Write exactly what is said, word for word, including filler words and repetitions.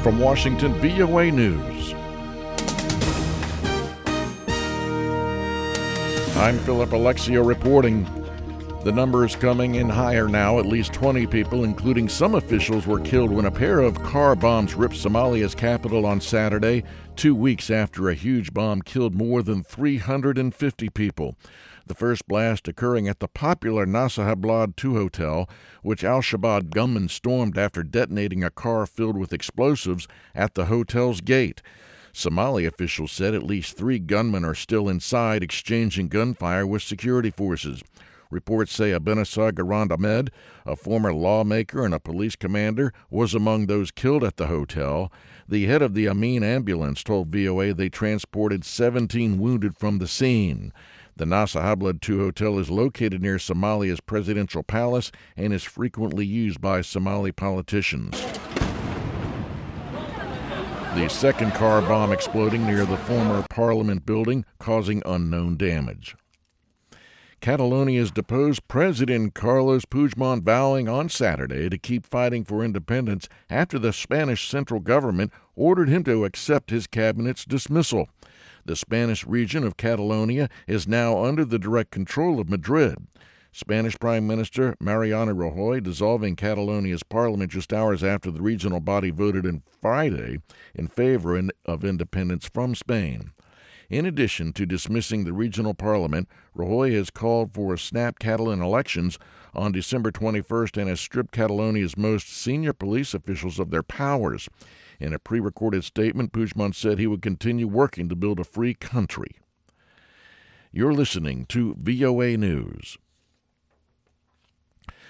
From Washington, V O A News. I'm Philip Alexio reporting. The numbers coming in higher now. At least twenty people, including some officials, were killed when a pair of car bombs ripped Somalia's capital on Saturday, two weeks after a huge bomb killed more than three hundred fifty people. The first blast occurring at the popular Nasa Hablood two hotel, which al-Shabaab gunmen stormed after detonating a car filled with explosives at the hotel's gate. Somali officials said at least three gunmen are still inside, exchanging gunfire with security forces. Reports say Abenasar Garand Ahmed, a former lawmaker and a police commander, was among those killed at the hotel. The head of the Amin ambulance told V O A they transported seventeen wounded from the scene. The Nasa Hablood two hotel is located near Somalia's presidential palace and is frequently used by Somali politicians. The second car bomb exploding near the former parliament building, causing unknown damage. Catalonia's deposed President Carlos Puigdemont vowing on Saturday to keep fighting for independence after the Spanish central government ordered him to accept his cabinet's dismissal. The Spanish region of Catalonia is now under the direct control of Madrid. Spanish Prime Minister Mariano Rajoy dissolving Catalonia's parliament just hours after the regional body voted on Friday in favor of independence from Spain. In addition to dismissing the regional parliament, Rajoy has called for snap Catalan elections on December twenty-first and has stripped Catalonia's most senior police officials of their powers. In a pre-recorded statement, Puigdemont said he would continue working to build a free country. You're listening to V O A News.